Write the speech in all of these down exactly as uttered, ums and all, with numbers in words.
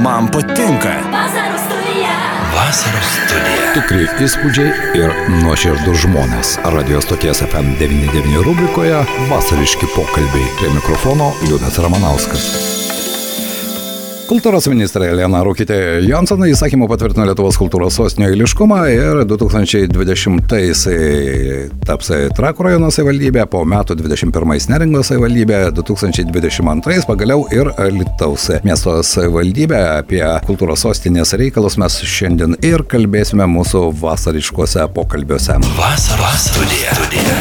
Man patinka. Vasaros studija. Vasaros studija. Tikri įspūdžiai ir nuoširdus žmonės. Radio stoties F M devyniasdešimt devyni rubrikoje Vasariški pokalbiai. Prie mikrofono Liudas Ramanauskas. Kultūros ministrė Elena Rukytė-Jonson įsakymu patvirtino Lietuvos kultūros sostinio eiliškumą ir du tūkstančiai dvidešimtais taps Trakų rajono savivaldybė, po metų dvidešimt pirmais Neringos savivaldybė, du tūkstančiai dvidešimt antrais pagaliau ir Alytaus miesto savivaldybė. Apie kultūros sostinės reikalus mes šiandien ir kalbėsime mūsų vasariškuose pokalbiuose. Vasaros studija. studija.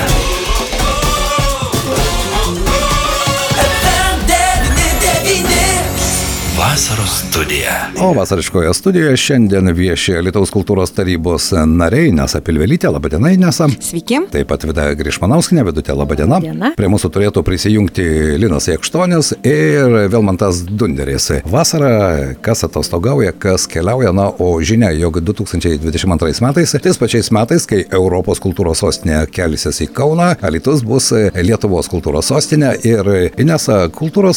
Vasaros studija. O vasariškoje studijoje šiandien vieši Alytaus kultūros tarybos nariai Inesa Pilvelytė. Labadiena, Inesa. Sveiki. Taip pat Vida Grišmanauskienė. Vidutė, labadiena. Diena. Prie mūsų turėtų prisijungti Linas Jakštonis ir Vilmantas Dunderis. Vasara, kas atostogauja, kas keliauja, na, o žinia, jog du tūkstančiai dvidešimt antrais metais, tais pačiais metais, kai Europos kultūros sostinė kelsis į Kauną, Alytus bus Lietuvos kultūros sostinė. Ir Inesa, kultūros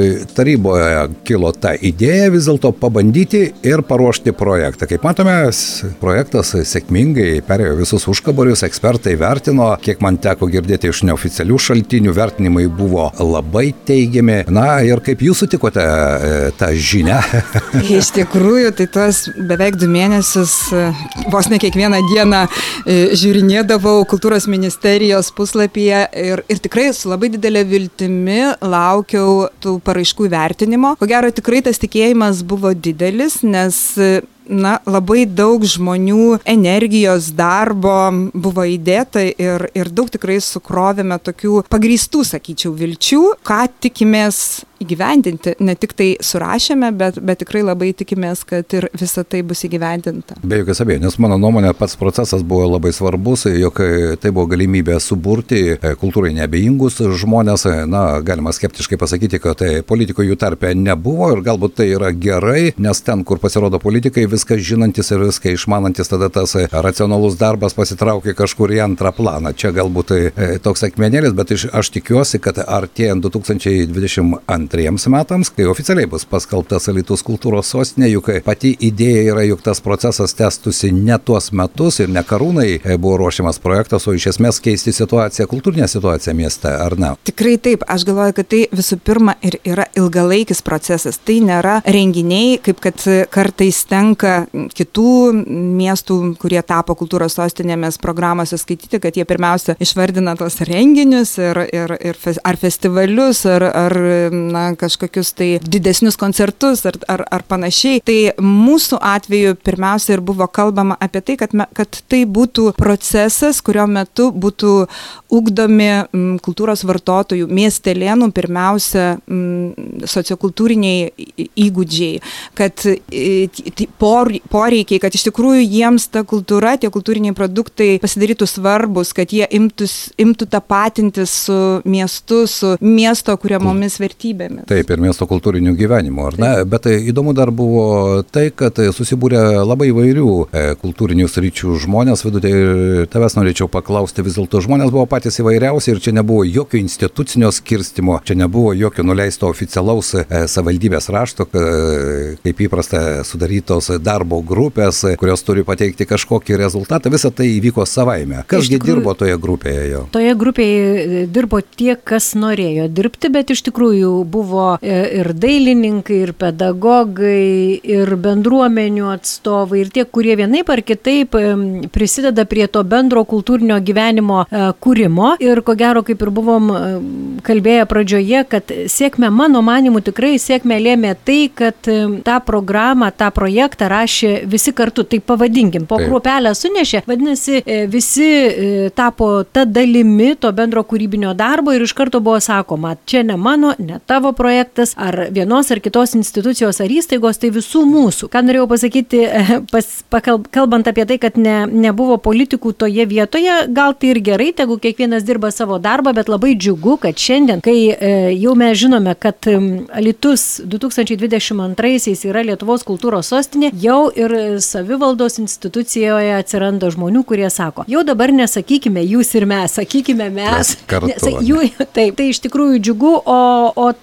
taryboje kilo ta idėja vis dėlto pabandyti ir paruošti projektą. Kaip matome, projektas sėkmingai perėjo visus užkaborius, ekspertai vertino, kiek man teko girdėti iš neoficialių šaltinių, vertinimai buvo labai teigiami. Na ir kaip jūs sutikote tą žinią? Iš tikrųjų, tai tuos beveik du mėnesius vos ne kiekvieną dieną žiūrinėdavau kultūros ministerijos puslapyje ir, ir tikrai su labai didelė viltimi laukiau tų paraiškų vertinimo. Ko gero, tikrai tas tikėjimas buvo didelis, nes na, labai daug žmonių energijos, darbo buvo įdėta ir, ir daug tikrai sukrovėme tokių pagrįstų, sakyčiau, vilčių, ką tikimės įgyvendinti. Ne tik tai surašėme, bet, bet tikrai labai tikimės, kad ir visa tai bus įgyvendinta. Be jokios abejonės, mano nuomonė, pats procesas buvo labai svarbus, jog tai buvo galimybė suburti kultūrai neabejingus žmonės. Na, galima skeptiškai pasakyti, kad politikų jų tarpe nebuvo ir galbūt tai yra gerai, nes ten, kur pasirodo politikai, viską žinantis ir viską išmanantis, tada tas racionalus darbas pasitraukia kažkur į antrą planą. Čia galbūt toks akmenėlis, bet aš tikiuosi, kad artėjant du tūkstančiai dvidešimt antriems metams, kai oficialiai bus paskelbtas Alytus kultūros sostinė, juk pati idėja yra, juk tas procesas tęstųsi ne tuos metus ir ne karūnai buvo ruošiamas projektas, o iš esmės keisti situaciją, kultūrinę situaciją mieste, ar ne? Tikrai taip. Aš galvoju, kad tai visų pirma ir yra ilgalaikis procesas. Tai nėra renginiai, kaip kad kartais tenka kitų miestų, kurie tapo kultūros sostinėmis programose skaityti, kad jie pirmiausia išvardina tos renginius ir, ir, ir ar festivalius, ar, ar na, kažkokius tai didesnius koncertus ar, ar, ar panašiai. Tai mūsų atveju pirmiausia ir buvo kalbama apie tai, kad, me, kad tai būtų procesas, kurio metu būtų ugdomi m, kultūros vartotojų, miestelėnų pirmiausia m, sociokultūriniai įgūdžiai, kad e, por, poreikiai, kad iš tikrųjų jiems ta kultūra, tie kultūriniai produktai pasidarytų svarbus, kad jie imtus, imtų tapatintis su miestu, su miesto kuriamomis vertybėmis. Taip, ir miesto kultūrinių gyvenimų, ar ne? Taip. Bet įdomu dar buvo tai, kad susibūrė labai įvairių e, kultūrinių sričių žmonės. Vidutė, tavęs norėčiau paklausti, vis dėlto žmonės buvo patys įvairiausi ir čia nebuvo jokio institucinio skirstimo, čia nebuvo jokio nuleisto oficialaus e, savivaldybės rašto, ka, kaip įprasta sudarytos darbo grupės, kurios turi pateikti kažkokį rezultatą. Visa tai įvyko savaime. Kasgi dirbo toje grupėje jau? Toje grupėje dirbo tie, kas norėjo dirbti, bet iš tikrųjų buvo ir dailininkai, ir pedagogai, ir bendruomenių atstovai, ir tie, kurie vienaip ar kitaip prisideda prie to bendro kultūrinio gyvenimo kūrimo. Ir ko gero, kaip ir buvom kalbėję pradžioje, kad sėkmę, mano manimu, tikrai sėkmę lėmė tai, kad tą programą, tą projektą rašė visi kartu, taip pavadinkim, po kruopelę sunešė, vadinasi, visi tapo ta dalimi to bendro kūrybinio darbo ir iš karto buvo sakoma, čia ne mano, ne tavo projektas, ar vienos ar kitos institucijos ar įstaigos, tai visų mūsų. Ką norėjau pasakyti, pas, pakalb, kalbant apie tai, kad ne, nebuvo politikų toje vietoje, gal tai ir gerai, tegu kiekvienas dirba savo darbą, bet labai džiugu, kad šiandien, kai e, jau mes žinome, kad e, Alytus du tūkstančiai dvidešimt antraisiais yra Lietuvos kultūros sostinė, jau ir savivaldos institucijoje atsiranda žmonių, kurie sako, jau dabar nesakykime jūs ir mes, sakykime mes. Kartu, nes, jų, taip, tai iš tikrųjų džiugu, o, o ta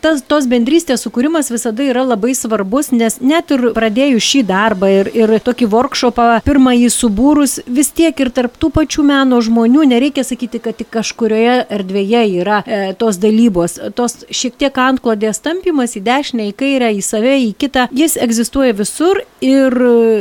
tas, tos bendrystės sukūrimas visada yra labai svarbus, nes net ir pradėjus šį darbą ir, ir tokį workshopą pirmąjį subūrus, vis tiek ir tarp tų pačių meno žmonių nereikia sakyti, kad tik kažkurioje erdvėje yra e, tos dalybos. Tos šiek tiek antklodės tampymas į dešinę, į kairę, į save, į kitą, jis egzistuoja visur ir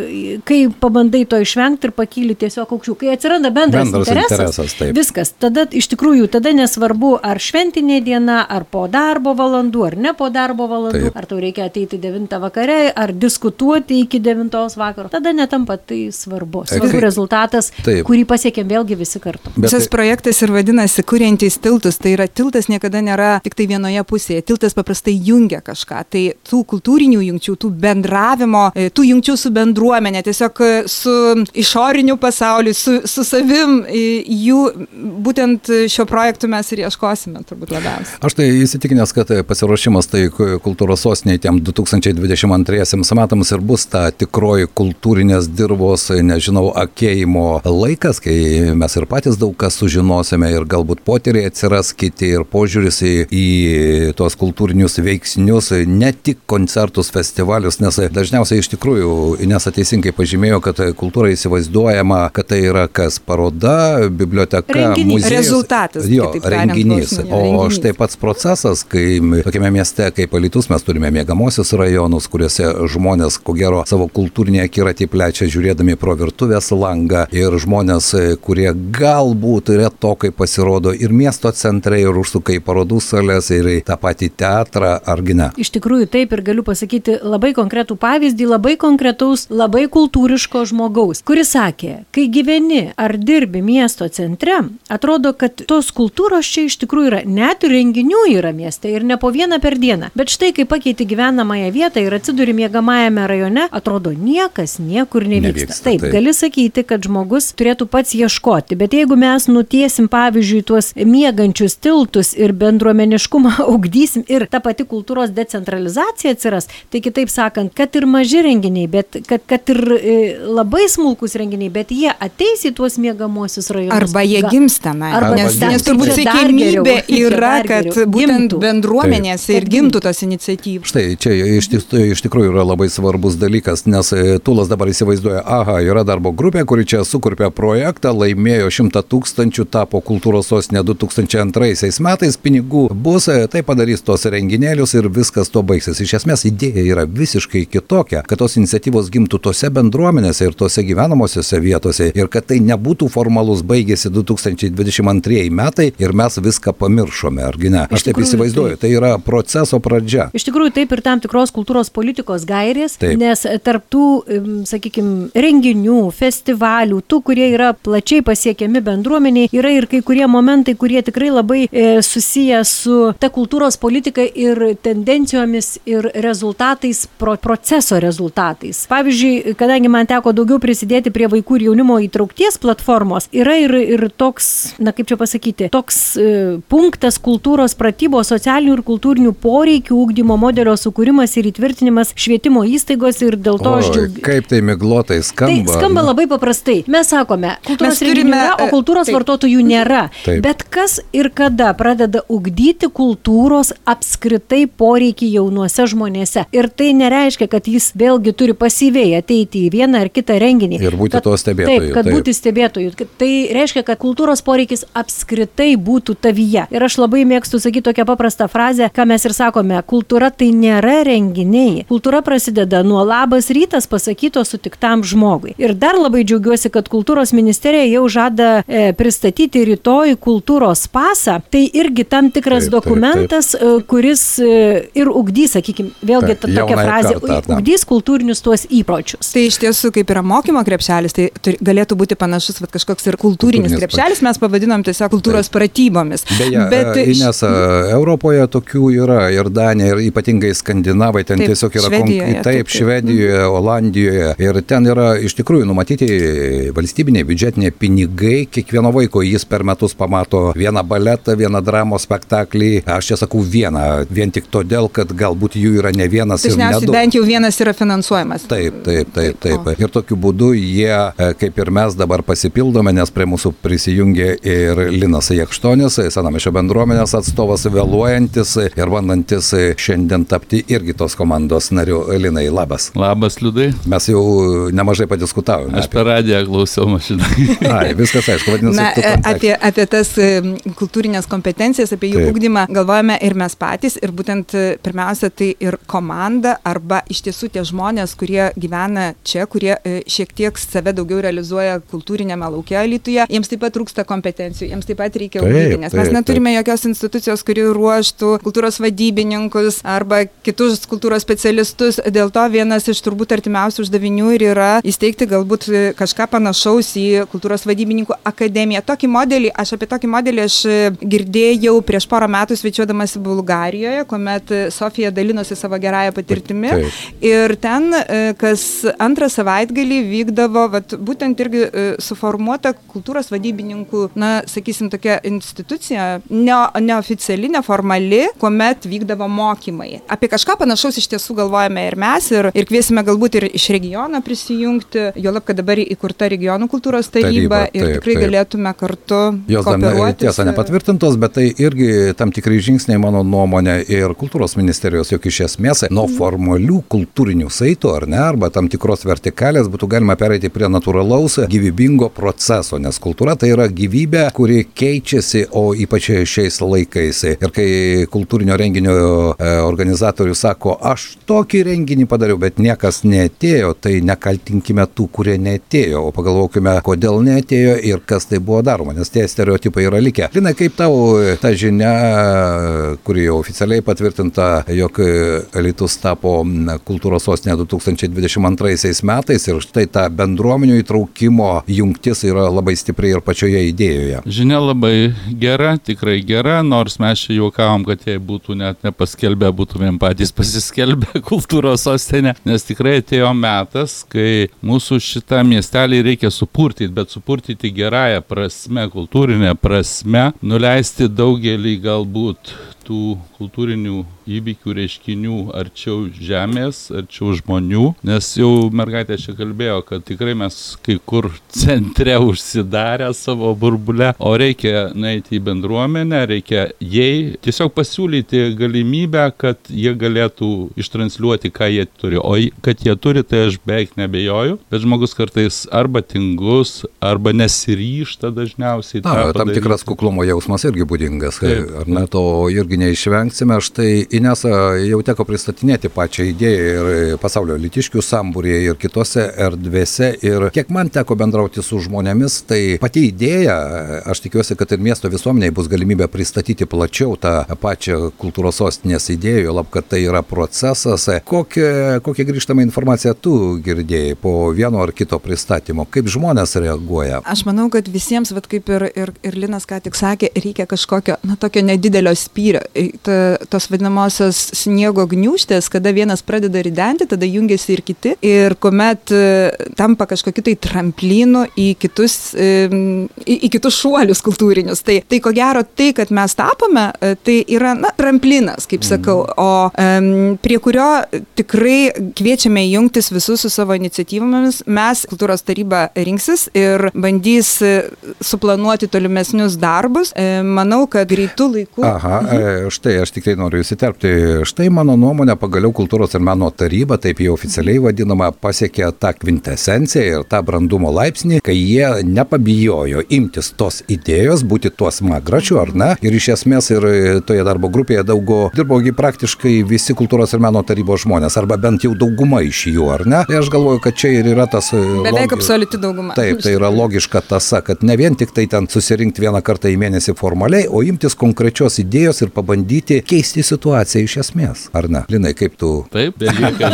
kai pabandai to išvengti ir pakyli tiesiog aukščiau, kai atsiranda bendras, bendras interesas, interesas viskas, tada iš tikrųjų, tada nesvarbu, ar šventinė diena, ar po darbo valandų, ar ne po darbo valandų, taip. Ar tau reikia ateiti devintą vakare, ar diskutuoti iki devintos vakaro, tada netampa tai svarbu. Svarbu rezultatas, taip. Kurį pasiekėm vėlgi visi kartu. Bet visas tai... projektas ir vadinasi kuriantys tiltus, tai yra tiltas niekada nėra tik tai vienoje pusėje, tiltas paprastai jungia kažką, tai tų kultūrinių jungčių, tų bendravimo, tų jungčių su bendruomenė, tiesiog su išoriniu pasauliu, su, su savim, jų būtent šio projektu mes ir ieškosime turbūt labiausiai. Aš tai įsitikinęs, kad pasiruošimas tai kultūros sostinėje tiem du tūkstančiai dvidešimt antriesiems metams ir bus ta tikroji kultūrinės dirbos, nežinau, akėjimo laikas, kai mes ir patys daug kas sužinosime ir galbūt potyriai atsiras kiti ir požiūris į, į tuos kultūrinius veiksnius, ne tik koncertus, festivalius, nes dažniausiai iš tikrųjų Inesa teisingai pažymėjo, kad kultūra įsivaizduojama, kad tai yra kas paroda, biblioteka, renginys, muziejus. Rezultatas. Jo, renginys. O renginys. Štai pats procesas, kai tokiame mieste kaip Alytus mes turime miegamosius rajonus, kuriuose žmonės, ko gero, savo kultūrinį akiratį plečia žiūrėdami pro virtuvės langą ir žmonės, kurie galbūt retokai pasirodo ir miesto centrai, ir užsuka į parodų sales, ir į tą patį teatrą, argi ne? Iš tikrųjų taip ir galiu pasakyti labai konkretų pavyzdį, labai konkretaus, labai kultūriško žmogaus, kuris sakė, kai gyveni ar dirbi miesto centre, atrodo, kad tos kultūros čia iš tikrųjų yra, net renginių yra mieste ir ne po vieną per dieną. Bet štai, kai pakeiti gyvenamąją vietą ir atsiduri miegamajame rajone, atrodo, niekas niekur nevyksta. nevyksta taip, taip, gali sakyti, kad žmogus turėtų pats ieškoti, bet jeigu mes nutiesim, pavyzdžiui, tuos miegančius tiltus ir bendruomeniškumą ugdysim ir ta pati kultūros decentralizacija atsiras, tai kitaip sakant, kad ir maži renginiai, bet kad, kad ir e, labai smulkus renginiai, bet jie ateis į tuos miegamuosius rajonus. Arba jie gimsta, na, arba nes, nes turbūt siekiamybė yra, kad būtent gimtų. Bendruomenėse taip. Ir gimtų tos iniciatyvos. Štai, čia iš, iš tikrųjų yra labai svarbus dalykas, nes Tūlas dabar įsivaizduoja, aha, yra darbo grupė, kuri čia sukurpė projektą, laimėjo šimtą tūkstančių, tapo kultūros sostinė du tūkstančiai antraisiais metais, pinigų bus, tai padarys tos renginėlius ir viskas to baigsis. Iš esmės idėja yra visiškai kitokia, kad tos iniciatyvos gimtų tose bendruomenėse ir tose gyvenamosiose vietose ir kad tai nebūtų formalus, baigėsi du tūkstančiai dvidešimt antrieji metai ir mes viską pamiršome, argi ne? Aš taip įsivaizduoju, tai yra proceso pradžia. Iš tikrųjų taip ir tam tikros kultūros politikos gairės, taip. Nes tarptų, sakykime, renginių, festivalių, tų, kurie yra plačiai pasiekiami bendruomeniai, yra ir kai kurie momentai, kurie tikrai labai e, susiję su ta kultūros politika ir tendencijomis ir rezultatais, pro, proceso rezultatais. Pavyzdžiui, kadangi man teko daugiau prisidėti prie vaikų ir jaunimo įtraukties platformos, yra ir, ir toks, na kaip čia pasakyti, toks e, punktas kultūros pratybos, socialinių ir kultūrinių poreikių ugdymo modelio sukūrimas ir įtvirtinimas švietimo įstaigos ir dėl to aš džiaugiuosi. Kaip tai miglotai skamba? Tai skamba labai paprastai. Mes sakome, kultūros renginių yra, o kultūros taip. Vartotojų nėra. Taip. Bet kas ir kada pradeda ugdyti kultūros apskritai poreikį jaunuose žmonėse. Ir tai nereiškia, kad jis vėlgi turi pasyviai ateiti į vieną ar kitą renginį. Ir būti kad, to stebėtoju. Taip, kad taip. būti stebėtoju. Tai reiškia, kad kultūros poreikis apskritai būtų tavyje. Ir aš labai mėgstu sakyti tokią paprastą frazę, ką mes ir sakome, kultūra tai nėra renginiai. Kultūra prasideda nuo labas rytas pasakyto sutiktam žmogui. Ir dar labai džiaugiuosi, kad kultūros ministerija jau žada e, pristatyti rytoj kultūros pasą. Tai irgi tam tikras taip, dokumentas, taip, taip. kuris e, ir ugdys, sakykime, vėlgi ta, tokia frazė, kartą, ugdys kultūrinius tuos įpročius. Tai iš tiesų, kaip yra mokymo krepšelis, tai turi, galėtų būti panašus vat, kažkoks ir kultūrinis, kultūrinis krepšelis, mes pavadinom tiesiog kultūros taip. pratybomis. Beje, Bet, Inesa, Europoje tokių yra ir Danija, ir ypatingai Skandinavai, ten taip, tiesiog yra Švedijoje, konk... taip, taip, Švedijoje, mm. Olandijoje ir ten yra iš tikrųjų numatyti valstybiniai biudžetiniai pinigai, kiekvieno vaiko jis per metus pamato vieną baletą, vieną dramos spektaklį, aš čia sakau vieną, vien tik todėl, kad galbūt jų yra ne vienas ir ne du. Bent jau vienas yra finansuojamas. Taip, taip, taip, taip. Ir tokiu būdu jie, kaip ir mes dabar pasipildome, nes prie mūsų prisijungė ir Linas Jakštonis, Senamiesčio bendruomenės atstovas, vėluojantis ir bandantis šiandien tapti irgi tos komandos nariu. Linai, labas. Labas, Liudai. Mes jau nemažai padiskutavome. Aš per radiją klausiau mašiną. Ai, viskas aišku, vadinasi. Na, apie, apie tas kultūrinės kompetencijas, apie jų ugdymą galvojame ir mes patys, ir būtent pirmiausia tai ir komanda, arba iš tiesų tie žmonės, kurie gyvena čia, kurie šiek tiek save daugiau realizuoja kultūrinėme lauke Alytuje, jiems taip pat trūksta kompetencijų, jiems taip pat reikia ugdyti, nes mes neturime taip. jokios institucijos, kuri ruoštų kultūros vadybininkus arba kitus kultūros specialistus. Dėl to vienas iš turbūt artimiausių uždavinių ir yra įsteigti galbūt kažką panašaus į kultūros vadybininkų akademiją. Tokį modelį, aš apie tokį modelį aš girdėjau prieš porą metų svečiuodamas Bulgarijoje, kuomet Sofija dalinosi savo gerąją patirtimi. Taip. Ir ten kas antrą savaitgalį vykdavo vat, būtent irgi suformuota kultūros vadybininkų, na, sakysim, tokia institucija, ne, neoficiali, neformali, kuomet vykdavo mokymai. Apie kažką panašaus iš tiesų galvojame ir mes, ir, ir kviesime galbūt ir iš regiono prisijungti, juolab, kad dabar įkurta regionų kultūros taryba, taryba ir taip, tikrai taip. galėtume kartu jos kooperuotis. Tiesa nepatvirtintos, bet tai irgi tam tikrai žingsniai, mano nuomonė, ir kultūros ministerijos, jog iš esmės nuo formalių kultūrinių saitų, ar ne, arba tam tikros vertikalės būtų galima pereiti prie natūralaus gyvybingo proceso, nes kultūra tai yra gyvybė, kuri keičiasi, o ypač šiais laikais. Ir kai kultūrinio renginio organizatorius sako, aš tokį renginį padariau, bet niekas neatėjo, tai nekaltinkime tų, kurie neatėjo, o pagalvokime, kodėl neatėjo ir kas tai buvo daroma, nes tie stereotipai yra likę. Lina, kaip tau ta žinia, kuri jau oficialiai patvirtinta, jog Alytus tapo kultūros sostinė du tūkstančiai dvidešimt antraisiais metais ir štai ta bendruomenių įtraukimo jungtis yra labai stipri ir pačioje idėjoje. Žinia labai gera, tikrai gera, nors mes čia juokavom, kad jei būtų net nepaskelbę, būtumėm patys pasiskelbę kultūros sostinę, nes tikrai atėjo metas, kai mūsų šitą miestelį reikia supurtyti, bet supurtyti gerąją prasme, kultūrinę prasme, nuleisti daugelį galbūt tų kultūrinių įvykių, reiškinių arčiau žemės, arčiau žmonių, nes jau mergaitė čia kalbėjo, kad tikrai mes kai kur centre užsidarę savo burbule, o reikia nueiti į bendruomenę, reikia jai tiesiog pasiūlyti galimybę, kad jie galėtų ištransliuoti, ką jie turi, o kad jie turi, tai aš beveik nebejoju, bet žmogus kartais arba tingus, arba nesiryžta dažniausiai. Na, tam tikras kuklumo jausmas irgi būdingas, Taip. ar ne, to irgi neišvengsime. Štai Inesa jau teko pristatinėti pačią idėją ir pasaulio lytiškių sambūryje ir kitose erdvėse ir kiek man teko bendrauti su žmonėmis, tai pati idėja, aš tikiuosi, kad ir miesto visuomeniai bus galimybė pristatyti plačiau tą pačią kultūros sostinės idėją, lab, kad tai yra procesas. Kokią, kokią grįžtamą informaciją tu girdėjai po vieno ar kito pristatymo? Kaip žmonės reaguoja? Aš manau, kad visiems, vat, kaip ir, ir, ir Linas ką tik sakė, reikia kažkokio, na, tokio nedidelio spyrio. Ta, tos vadinamosios sniego gniūžtės, kada vienas pradeda ridenti, tada jungiasi ir kiti. Ir kuomet tampa kažkokiu tai tramplinu į kitus, į, į kitus šuolius kultūrinius. Tai, tai ko gero tai, kad mes tapome, tai yra, na, tramplinas, kaip sakau, o um, prie kurio tikrai kviečiame jungtis visus su savo iniciatyvomis. Mes, kultūros taryba, rinksis ir bandys suplanuoti tolimesnius darbus. Manau, kad greitų laikų... Aha, mhm. štai aš tikrai noriu įsiterpti. Štai mano nuomonė, pagaliau kultūros ir meno taryba, taip jau oficialiai vadinama, pasiekė tą kvintesenciją ir tą brandumo laipsnį, kai jie nepabijojo imtis tos idėjos, būti tuo smagračiu, ar ne? Ir iš esmės ir toje darbo grupėje daugo dirbogi praktiškai visi kultūros ir meno tarybos žmonės, arba bent jau dauguma iš jų, ar ne? Tai aš galvoju, kad čia ir yra tas... Beveik logi... absoliuti dauguma. Taip, tai yra logiška tasa, kad ne vien tik tai ten susirinkti vieną kartą į mėnesį formaliai, o imtis konkrečios idėjos ir pabandyti keisti situaciją iš esmės, ar ne? Linai, kaip tu... Taip, belieka.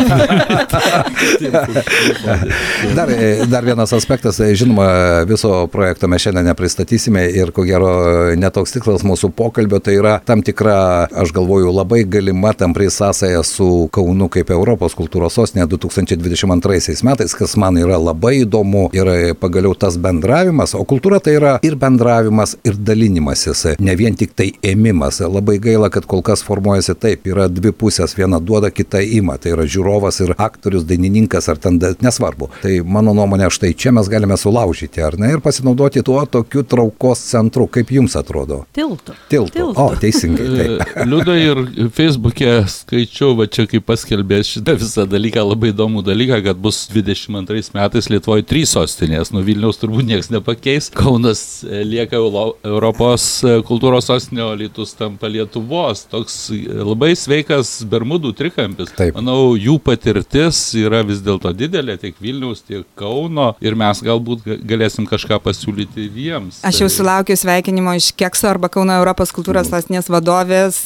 dar, dar vienas aspektas, žinoma, viso projekto mes šiandien nepristatysime ir ko gero netoks tikslas mūsų pokalbio, tai yra tam tikra, aš galvoju, labai galima tampri sąsaja su Kaunu kaip Europos kultūros sostinė du tūkstančiai dvidešimt antraisiais metais, kas man yra labai įdomu ir pagaliau tas bendravimas, o kultūra tai yra ir bendravimas, ir dalinimasis, ne vien tik tai ėmimas. Labai labai gaila, kad kol kas formuojasi taip, yra dvi pusės, viena duoda, kita ima, tai yra žiūrovas ir aktorius, dainininkas ar ten nesvarbu. Tai mano nuomonė, štai čia mes galime sulaužyti, ar ne, ir pasinaudoti tuo tokiu traukos centru, kaip jums atrodo? Tiltu. Tiltu. Tiltu. O, teisingai. Taip. Liuda ir Facebook'e skaičiau, va čia kaip paskelbė šitą visą dalyką, labai įdomų dalyką, kad bus dvidešimt antrais metais Lietuvoje trys sostinės, nuo Vilniaus turbūt niekas nepakeis, Kaunas lieka Europos kultūros sostinė, o Alytus tampa Lietuvos, toks labai sveikas Bermudų trikampis. Taip. Manau, jų patirtis yra vis dėlto didelė, tiek Vilniaus, tiek Kauno, ir mes galbūt galėsim kažką pasiūlyti jiems. Aš jau sulaukiu sveikinimo iš Kekso arba Kauno Europos kultūros sostinės vadovės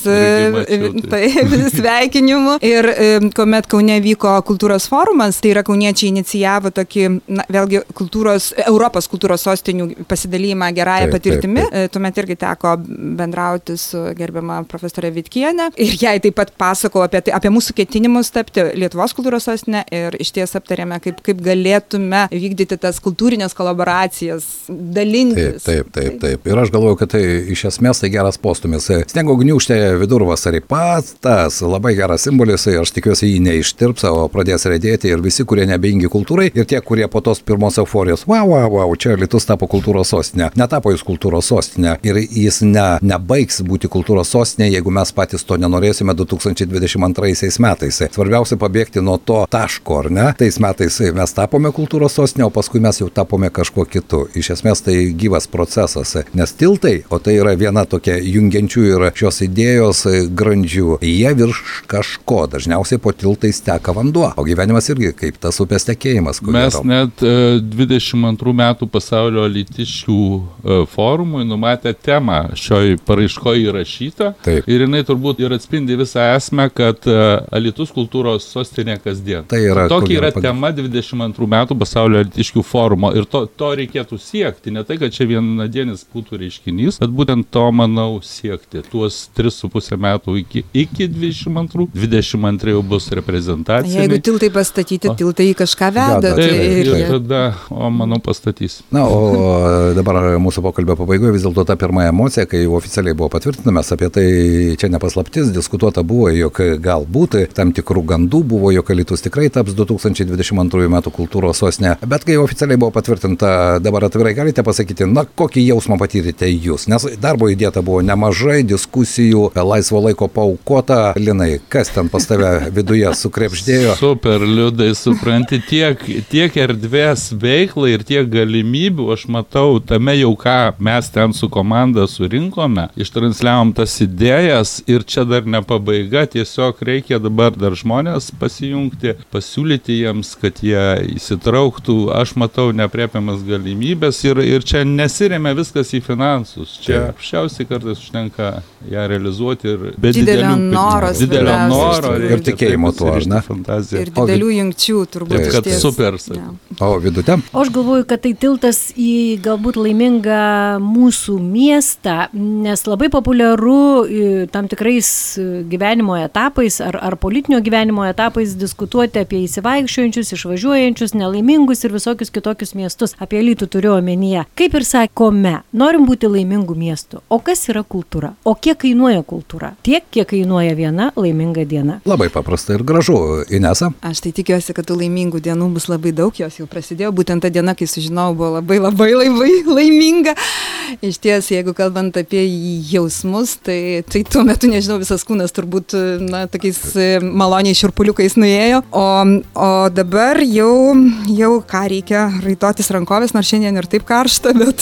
tai, sveikinimų. Ir kuomet Kaune vyko kultūros forumas, tai yra kauniečiai inicijavo tokį, na, vėlgi, kultūros, Europos kultūros sostinių pasidalymą gerąją patirtimi. Taip, taip. Tuomet irgi teko bendrauti su gerbiama profesorė Vitkienė. Ir jai taip pat pasakau apie, tai, apie mūsų ketinimus tapti Lietuvos kultūros sostinė ir iš ties aptarėme, kaip, kaip galėtume vykdyti tas kultūrinės kolaboracijas, dalintis. Taip, taip, taip, taip. Ir aš galvoju, kad tai iš esmės tai geras postumis. Sniego gniūžtė vidurvasarį pats tas labai geras simbolis, aš tikiuosi jį neištirps, o pradės redėti ir visi, kurie nebeingi kultūrai, ir tie, kurie po tos pirmos euforijos, wow, wow, wow, čia Alytus tapo kultūros sostinė, netapo jis kultūros sostinė ir jis ne, nebaigs būti kultūros sostinė, jeigu mes patys to nenorėsime du tūkstančiai dvidešimt antraisiais metais. Svarbiausia pabėgti nuo to taško, ar ne? Tais metais mes tapome kultūros sostinė, o paskui mes jau tapome kažkuo kitu. Iš esmės tai gyvas procesas, nes tiltai, o tai yra viena tokia jungiančių ir šios idėjos grandžių, jie virš kažko, dažniausiai po tiltais teka vanduo, o gyvenimas irgi kaip tas upės tekėjimas. Mes yra. Net dvidešimt antrų metų pasaulio alytiškių forumui numatė temą šioj paraiškoje įrašyta. Taip. Ir jinai turbūt ir atspindi visą esmę, kad Alytus kultūros sostinė kasdien. Tai yra, tokia yra pag... tema dvidešimt antrų metų pasaulio alytiškių forumo ir to, to reikėtų siekti. Ne tai, kad čia vienadienis būtų reiškinys, bet būtent to, manau, siekti. Tuos tris su pusę metų iki, iki dvidešimt antrų. dvidešimt antri jau bus reprezentacija. Jeigu tiltai pastatyti, tiltai į kažką veda. Tai ir, ir tada, o manau, pastatys. Na, o dabar mūsų pokalbio pabaigoje vis dėlto ta pirma emocija, kai oficialiai buvo patvirtinamas, apie tai čia nepaslaptis, diskutuota buvo, jog galbūt tam tikrų gandų buvo, jog Alytus tikrai taps du tūkstančiai dvidešimt antrųjų metų kultūros sostinė. Bet kai oficialiai buvo patvirtinta, dabar atvirai galite pasakyti, na, kokį jausmą patyrėte jūs, nes darbo įdėta buvo nemažai diskusijų, laisvo laiko paaukota. Linai, kas ten pas tave viduje sukrepždėjo? Super, Liudai, supranti, tiek, tiek erdvės veiklai ir tiek galimybių, aš matau, tame jau ką mes ten su komanda surinkome, ištransliavom tas idėjas ir čia dar ne pabaiga, tiesiog reikia dabar dar žmonės pasijungti, pasiūlyti jiems, kad jie įsitrauktų, aš matau nepriepiamas galimybės ir, ir čia nesiremia viskas į finansus, čia apšiausiai kartais užtenka ją realizuoti ir be didelio noro, didelio noro ir tikėjimo tuo, ar ne? Ir didelių jungčių turbūt. Taip, kad super. Ja. O vidute? O aš galvoju, kad tai tiltas į galbūt laimingą mūsų miestą, nes labai populiaru tam tikrais gyvenimo etapais ar, ar politinio gyvenimo etapais diskutuoti apie įsivaikščiojančius, išvažiuojančius, nelaimingus ir visokius kitokius miestus. Apie Alytų turiu omenyje. Kaip ir sakome, norim būti laimingų miestų. O kas yra kultūra? O kiek kainuoja kultūra? Tiek, kiek kainuoja viena laiminga diena. Labai paprasta ir gražu. Inesa? Aš tai tikiuosi, kad tų laimingų dienų bus labai daug, jos jau prasidėjo. Būtent ta diena, kai sužinojau, buvo labai labai labai laiminga. Iš ties, jeigu kalbant apie jausmus, tai, tai tuo metu, nežinau, visas kūnas turbūt, na, tokiais maloniai širpuliukais nuėjo. O, o dabar jau, jau ką reikia raitotis rankovės, nors šiandien ir taip karšta, bet,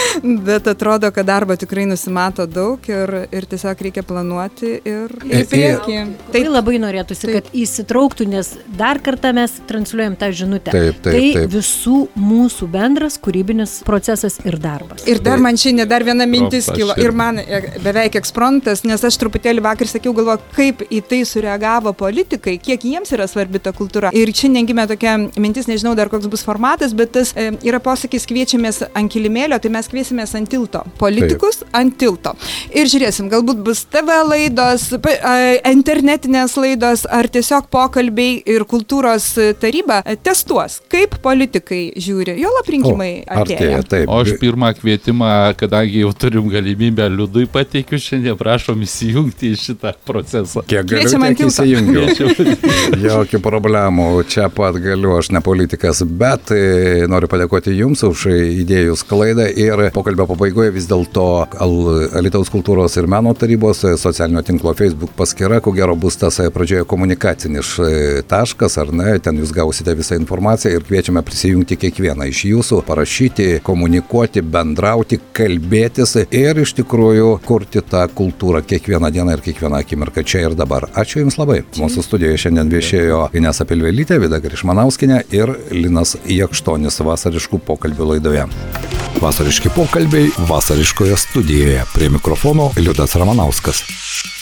bet atrodo, kad darbo tikrai nusimato daug ir, ir tiesiog reikia planuoti ir į priekį. Tai labai norėtųsi, taip, kad įsitrauktų, nes dar kartą mes transliuojam tą žinutę. Taip, taip, tai taip. Visų mūsų bendras kūrybinis procesas ir darbas. Ir dar man šiandien dar viena mintis kilo ir man beveik ekspromtas, nes aš truputėlį vakar sakiau, galvoju, kaip į tai sureagavo politikai, kiek jiems yra svarbi ta kultūra. Ir šiandien gimė tokia mintis, nežinau dar koks bus formatas, bet tas e, yra posakis, kviečiamės ant kilimėlio, tai mes kviesimės ant tilto. Politikus taip. Ant tilto. Ir žiūrėsim, galbūt bus T V laidos, internetinės laidos ar tiesiog pokalbiai ir kultūros taryba testuos, kaip politikai žiūri. Jo aprinkimai atėjo. O aš pirmą kvietimą, kadangi jau turim galimybę, Liudui pateikiu šiandien mane prašom įsijungti į šitą procesą. Kiek galiu, Kviečiam ant tiek tilto. įsijungiu. Jokių problemų, čia pat galiu, aš ne politikas, bet e, noriu padėkoti Jums už idėjų sklaidą ir pokalbio pabaigoje vis dėlto Alytaus kultūros ir meno tarybos socialinio tinklo Facebook paskyra, ko gero bus tas pradžioje komunikacinis taškas, ar ne, ten Jūs gausite visą informaciją ir kviečiame prisijungti kiekvieną iš Jūsų, parašyti, komunikuoti, bendrauti, kalbėtis ir iš tikrųjų kurti tą kultūrą kiekvieną dieną ir kiekvieną akimirką čia ir dabar. Ačiū Jums labai. Mūsų studijoje šiandien viešėjo Inesa Pilvelytė, Vida Grišmanauskienė ir Linas Jakštonis vasariškų pokalbių laidoje. Vasariški pokalbiai vasariškoje studijoje. Prie mikrofono Liudas Ramanauskas.